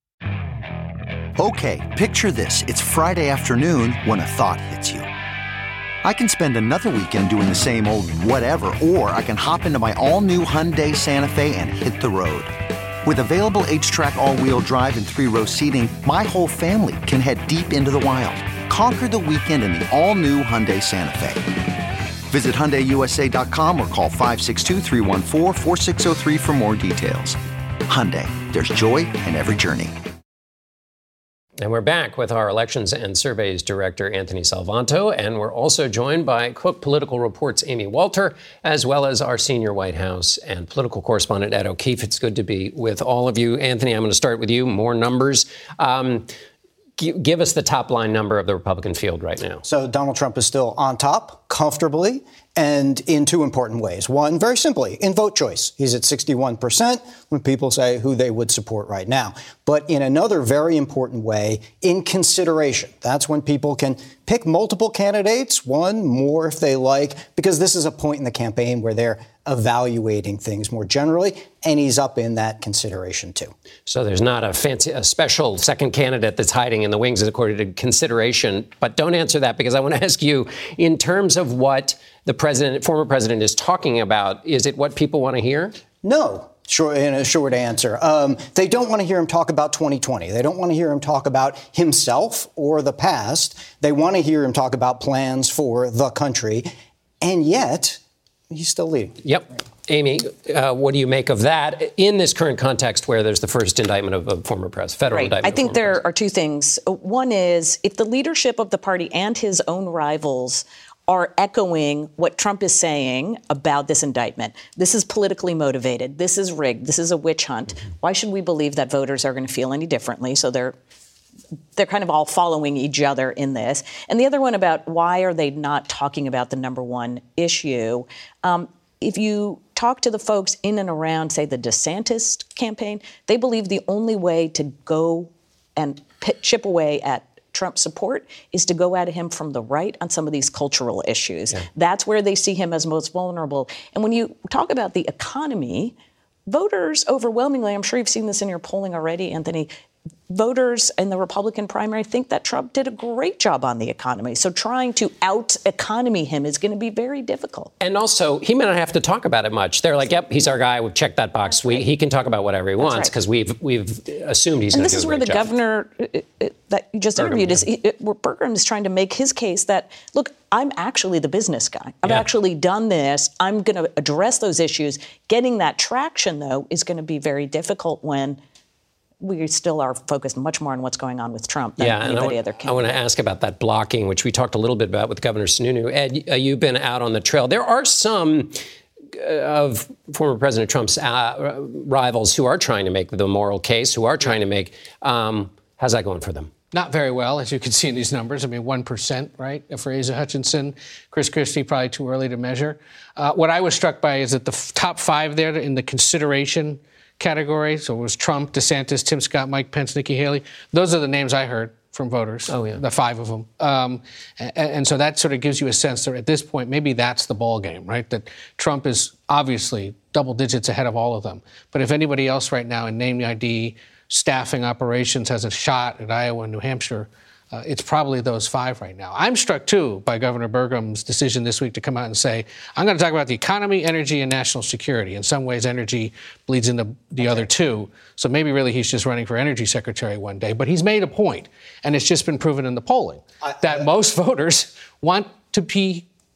U: Okay, picture this. It's Friday afternoon when a thought hits you. I can spend another weekend doing the same old whatever, or I can hop into my all-new Hyundai Santa Fe and hit the road. With available H-Track all-wheel drive and three-row seating, my whole family can head deep into the wild. Conquer the weekend in the all-new Hyundai Santa Fe. Visit Hyundai U S A dot com or call five six two, three one four, four six zero three for more details. Hyundai, there's joy in every journey.
D: And we're back with our Elections and Surveys Director, Anthony Salvanto, and we're also joined by Cook Political Report's Amy Walter, as well as our senior White House and political correspondent, Ed O'Keefe. It's good to be with all of you. Anthony, I'm going to start with you. More numbers. Um, g- give us the top-line number of the Republican field right now.
M: So Donald Trump is still on top, comfortably, and in two important ways. One, very simply, in vote choice. He's at sixty-one percent when people say who they would support right now. But in another very important way, in consideration. That's when people can pick multiple candidates, one more if they like, because this is a point in the campaign where they're evaluating things more generally, and he's up in that consideration too.
D: So there's not a fancy, a special second candidate that's hiding in the wings according to consideration. But don't answer that, because I want to ask you, in terms of what the president, former president, is talking about, is it what people want to hear?
M: No. Short, in a short answer. Um, they don't want to hear him talk about twenty twenty. They don't want to hear him talk about himself or the past. They want to hear him talk about plans for the country. And yet, he's still leading.
D: Yep. Amy, uh, what do you make of that in this current context where there's the first indictment of a former president, federal
V: right.
D: indictment?
V: I think there
D: president.
V: are two things. One is if the leadership of the party and his own rivals are echoing what Trump is saying about this indictment. This is politically motivated. This is rigged. This is a witch hunt. Why should we believe that voters are going to feel any differently? So they're they're kind of all following each other in this. And the other one about why are they not talking about the number one issue? Um, if you talk to the folks in and around, say, the DeSantis campaign, they believe the only way to go and chip away at Trump support is to go at him from the right on some of these cultural issues. Yeah. That's where they see him as most vulnerable. And when you talk about the economy, voters overwhelmingly, I'm sure you've seen this in your polling already, Anthony, voters in the Republican primary think that Trump did a great job on the economy. So trying to out-economy him is going to be very difficult.
D: And also, he may not have to talk about it much. They're like, yep, he's our guy. We've checked that box. We, he can talk about whatever he wants because right. we've we've assumed he's going to do a great job. And this is where the
V: job. governor uh, that you just Burgum, interviewed is, yeah. where Burgum is trying to make his case that, look, I'm actually the business guy. I've yeah. actually done this. I'm going to address those issues. Getting that traction, though, is going to be very difficult when we still are focused much more on what's going on with Trump than
D: yeah,
V: anybody
D: I,
V: other candidate.
D: I want to ask about that blocking, which we talked a little bit about with Governor Sununu. Ed, uh, you've been out on the trail. There are some uh, of former President Trump's uh, rivals who are trying to make the moral case, who are trying to make. Um, how's that going for them?
W: Not very well, as you can see in these numbers. I mean, one percent, right, for Asa Hutchinson. Chris Christie, probably too early to measure. Uh, what I was struck by is that the f- top five there in the consideration category, so it was Trump, DeSantis, Tim Scott, Mike Pence, Nikki Haley. Those are the names I heard from voters, oh, yeah. the five of them. Um, and, and so that sort of gives you a sense that at this point, maybe that's the ball game, right? That Trump is obviously double digits ahead of all of them. But if anybody else right now in name I D, staffing operations has a shot at Iowa and New Hampshire, Uh, it's probably those five right now. I'm struck, too, by Governor Burgum's decision this week to come out and say, I'm going to talk about the economy, energy, and national security. In some ways, energy bleeds into the okay. other two. So maybe really he's just running for energy secretary one day. But he's made a point, and it's just been proven in the polling, I, that I, most voters want to be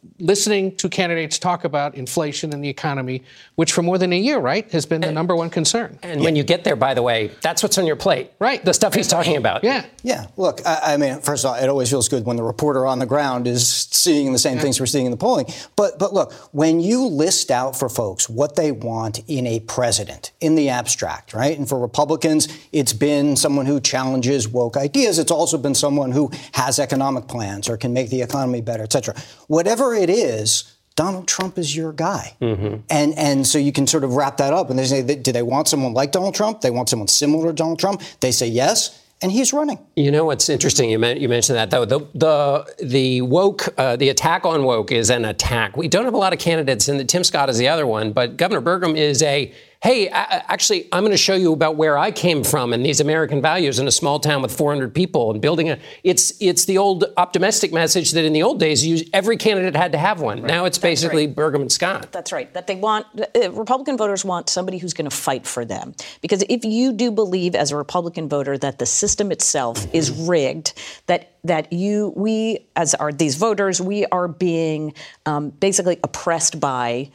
W: listening to candidates talk about inflation and the economy, which for more than a year, right, has been the number one concern.
D: And yeah. when you get there, by the way, that's what's on your plate.
W: Right.
D: The stuff he's talking about.
W: Yeah.
M: Yeah. Look, I, I mean, first of all, it always feels good when the reporter on the ground is seeing the same yeah. things we're seeing in the polling. But, but look, when you list out for folks what they want in a president, in the abstract, right? And for Republicans, it's been someone who challenges woke ideas. It's also been someone who has economic plans or can make the economy better, et cetera. Whatever it is, Donald Trump is your guy. Mm-hmm. And and so you can sort of wrap that up. And they say, do they want someone like Donald Trump? They want someone similar to Donald Trump? They say yes. And he's running.
D: You know what's interesting? You, you mentioned that, though. The the the woke, uh, the attack on woke is an attack. We don't have a lot of candidates, and Tim Scott is the other one. But Governor Burgum is a, hey, I, actually, I'm going to show you about where I came from and these American values in a small town with four hundred people and building a. It's it's the old optimistic message that in the old days, you, every candidate had to have one. Right. Now it's That's basically right. Burgum and Scott.
V: That's right. That they want uh, Republican voters want somebody who's going to fight for them, because if you do believe as a Republican voter that the system itself is rigged, that that you we as are these voters we are being um, basically oppressed by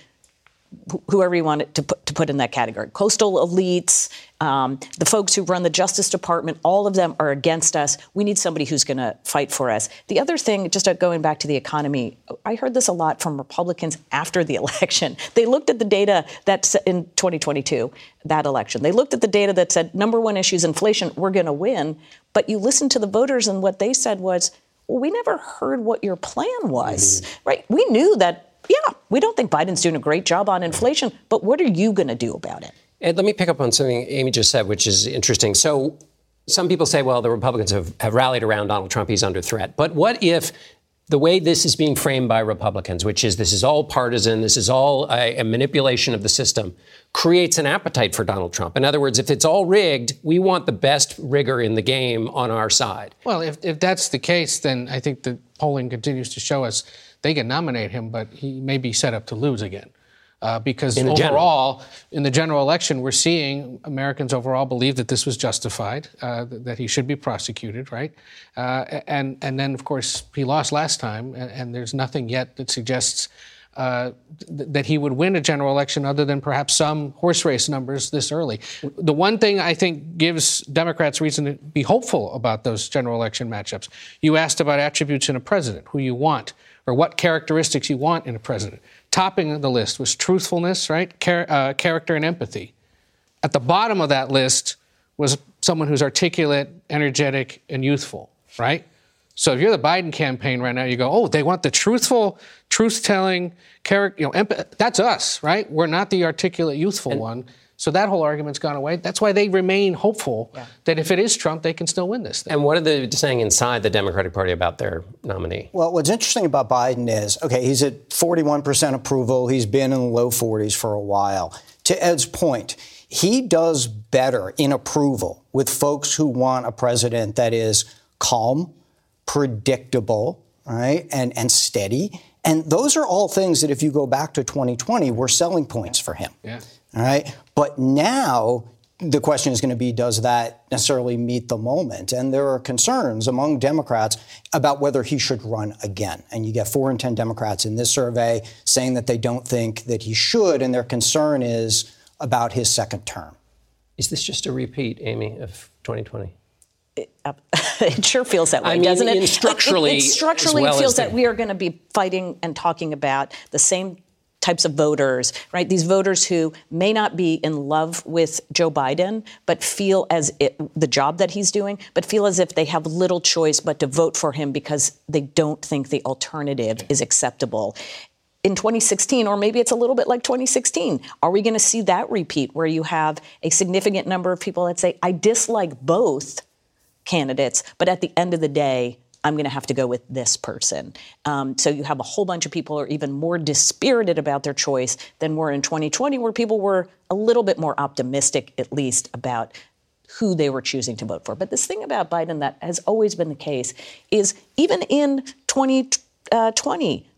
V: whoever you want to put, to put in that category. Coastal elites, um, the folks who run the Justice Department, all of them are against us. We need somebody who's going to fight for us. The other thing, just going back to the economy, I heard this a lot from Republicans after the election. They looked at the data that's in twenty twenty-two, that election. They looked at the data that said number one issue is inflation, we're going to win. But you listen to the voters and what they said was, well, we never heard what your plan was, mm-hmm. right? We knew that. Yeah, we don't think Biden's doing a great job on inflation, but what are you going to do about it?
D: Ed, let me pick up on something Amy just said, which is interesting. So some people say, well, the Republicans have, have rallied around Donald Trump. He's under threat. But what if the way this is being framed by Republicans, which is this is all partisan, this is all a, a manipulation of the system, creates an appetite for Donald Trump? In other words, if it's all rigged, we want the best rigger in the game on our side.
W: Well, if, if that's the case, then I think the polling continues to show us they can nominate him, but he may be set up to lose again. Uh, because in overall, general. in the general election, we're seeing Americans overall believe that this was justified, uh, that he should be prosecuted, right? Uh, and and then, of course, he lost last time, and, and there's nothing yet that suggests uh, th- that he would win a general election other than perhaps some horse race numbers this early. The one thing I think gives Democrats reason to be hopeful about those general election matchups, you asked about attributes in a president, who you want, or what characteristics you want in a president. Topping the list was truthfulness, right? Char- uh, character and empathy. At the bottom of that list was someone who's articulate, energetic, and youthful, right? So if you're the Biden campaign right now, you go, oh, they want the truthful, truth-telling, character, you know, empath- that's us, right? We're not the articulate, youthful and- one. So that whole argument's gone away. That's why they remain hopeful yeah. that if it is Trump, they can still win this thing.
D: And what are they saying inside the Democratic Party about their nominee?
M: Well, what's interesting about Biden is, okay, he's at forty-one percent approval. He's been in the low forties for a while. To Ed's point, he does better in approval with folks who want a president that is calm, predictable, right, and, and steady. And those are all things that if you go back to twenty twenty were selling points for him.
W: Yeah.
M: All right. But now the question is going to be, does that necessarily meet the moment? And there are concerns among Democrats about whether he should run again. And you get four in ten Democrats in this survey saying that they don't think that he should. And their concern is about his second term.
D: Is this just a repeat, Amy, of twenty twenty?
V: It, uh, it sure feels that way,
D: I mean,
V: doesn't it?
D: Structurally,
V: it, it, it structurally
D: well
V: feels
D: the-
V: that we are going to be fighting and talking about the same types of voters, right? These voters who may not be in love with Joe Biden, but feel as it, the job that he's doing, but feel as if they have little choice but to vote for him because they don't think the alternative is acceptable. In twenty sixteen, or maybe it's a little bit like twenty sixteen, are we going to see that repeat where you have a significant number of people that say, I dislike both candidates, but at the end of the day, I'm going to have to go with this person. Um, so you have a whole bunch of people who are even more dispirited about their choice than were in twenty twenty, where people were a little bit more optimistic, at least, about who they were choosing to vote for. But this thing about Biden that has always been the case is even in twenty twenty,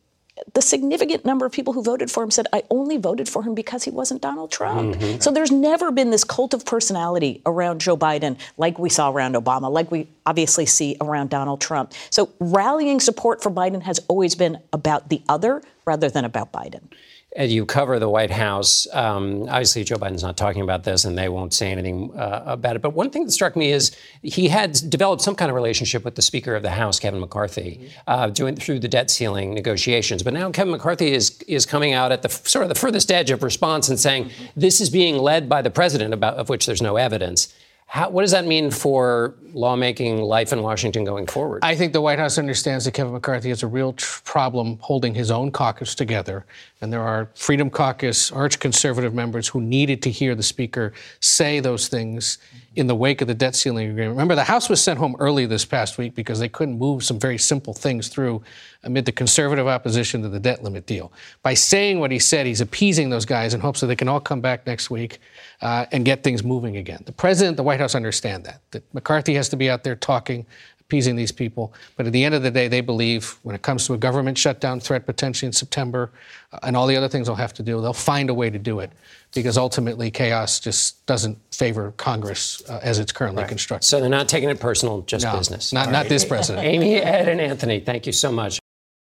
V: the significant number of people who voted for him said, I only voted for him because he wasn't Donald Trump.
A: Mm-hmm.
V: So there's never been this cult of personality around Joe Biden like we saw around Obama, like we obviously see around Donald Trump. So rallying support for Biden has always been about the other rather than about Biden.
D: As you cover the White House, um, obviously Joe Biden's not talking about this and they won't say anything uh, about it. But one thing that struck me is he had developed some kind of relationship with the Speaker of the House, Kevin McCarthy, uh, doing through the debt ceiling negotiations. But now Kevin McCarthy is is coming out at the sort of the furthest edge of response and saying this is being led by the president, about of which there's no evidence. How, what does that mean for lawmaking life in Washington going forward?
W: I think the White House understands that Kevin McCarthy has a real tr- problem holding his own caucus together. And there are Freedom Caucus arch-conservative members who needed to hear the Speaker say those things in the wake of the debt ceiling agreement. Remember, the House was sent home early this past week because they couldn't move some very simple things through amid the conservative opposition to the debt limit deal. By saying what he said, he's appeasing those guys in hopes that they can all come back next week uh, and get things moving again. The president, the White House understand that, that McCarthy has to be out there talking, appeasing these people. But at the end of the day, they believe when it comes to a government shutdown threat potentially in September uh, and all the other things they'll have to do, they'll find a way to do it because ultimately chaos just doesn't favor Congress uh, as it's currently
D: right.
W: constructed.
D: So they're not taking it personal, just
W: no,
D: business.
W: Not, not right. this president.
D: Amy, Ed, and Anthony, thank you so much.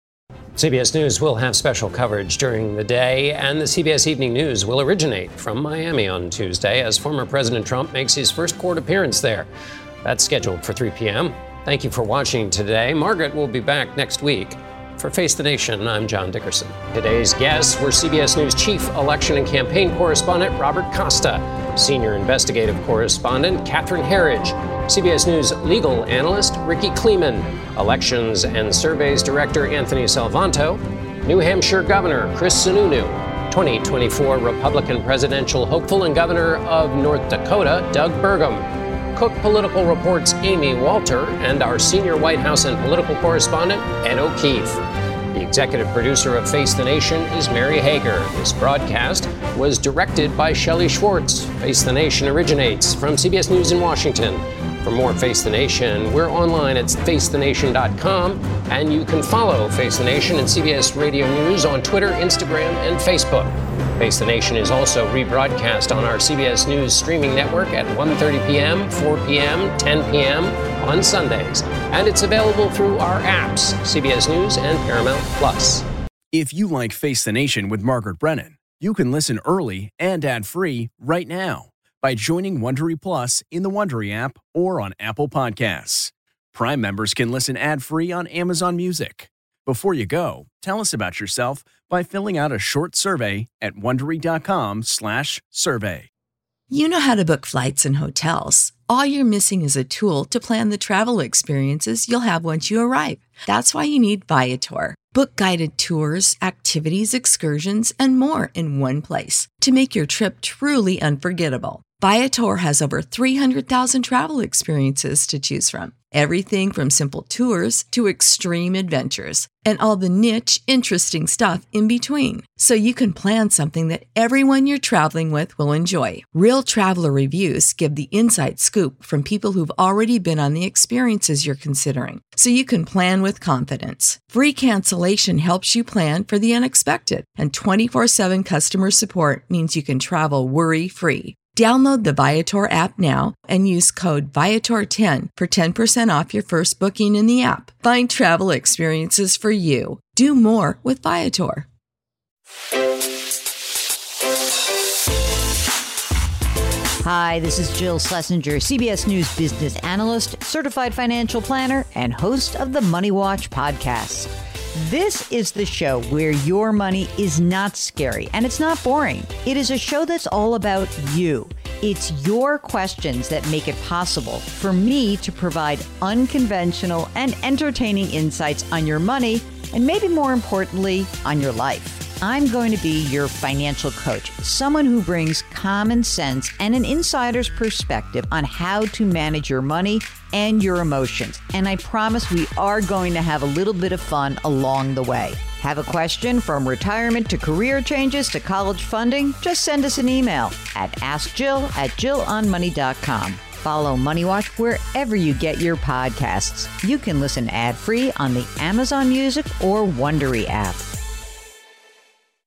D: C B S News will have special coverage during the day, and the C B S Evening News will originate from Miami on Tuesday as former President Trump makes his first court appearance there. That's scheduled for three p.m. Thank you for watching today. Margaret will be back next week. For Face the Nation, I'm John Dickerson. Today's guests were C B S News Chief Election and Campaign Correspondent Robert Costa, Senior Investigative Correspondent Catherine Herridge, C B S News Legal Analyst Ricky Kleeman, Elections and Surveys Director Anthony Salvanto, New Hampshire Governor Chris Sununu, twenty twenty-four Republican presidential hopeful and Governor of North Dakota Doug Burgum, Cook Political Report's Amy Walter, and our senior White House and political correspondent, Ed O'Keefe. The executive producer of Face the Nation is Mary Hager. This broadcast was directed by Shelley Schwartz. Face the Nation originates from C B S News in Washington. For more Face the Nation, we're online at face the nation dot com, and you can follow Face the Nation and C B S Radio News on Twitter, Instagram, and Facebook. Face the Nation is also rebroadcast on our C B S News streaming network at one thirty p.m., four p.m., ten p.m. on Sundays. And it's available through our apps, C B S News and Paramount Plus.
A: If you like Face the Nation with Margaret Brennan, you can listen early and ad-free right now by joining Wondery Plus in the Wondery app or on Apple Podcasts. Prime members can listen ad-free on Amazon Music. Before you go, tell us about yourself by filling out a short survey at Wondery.com slash survey.
B: You know how to book flights and hotels. All you're missing is a tool to plan the travel experiences you'll have once you arrive. That's why you need Viator. Book guided tours, activities, excursions, and more in one place to make your trip truly unforgettable. Viator has over three hundred thousand travel experiences to choose from. Everything from simple tours to extreme adventures and all the niche, interesting stuff in between. So you can plan something that everyone you're traveling with will enjoy. Real traveler reviews give the inside scoop from people who've already been on the experiences you're considering. So you can plan with confidence. Free cancellation helps you plan for the unexpected. And twenty-four seven customer support means you can travel worry-free. Download the Viator app now and use code Viator ten for ten percent off your first booking in the app. Find travel experiences for you. Do more with Viator.
C: Hi, this is Jill Schlesinger, C B S News business analyst, certified financial planner, and host of the Money Watch podcast. This is the show where your money is not scary and it's not boring. It is a show that's all about you. It's your questions that make it possible for me to provide unconventional and entertaining insights on your money and maybe more importantly, on your life. I'm going to be your financial coach, someone who brings common sense and an insider's perspective on how to manage your money and your emotions. And I promise we are going to have a little bit of fun along the way. Have a question from retirement to career changes to college funding? Just send us an email at ask jill at jill on money dot com. Follow Money Watch wherever you get your podcasts. You can listen ad-free on the Amazon Music or Wondery app.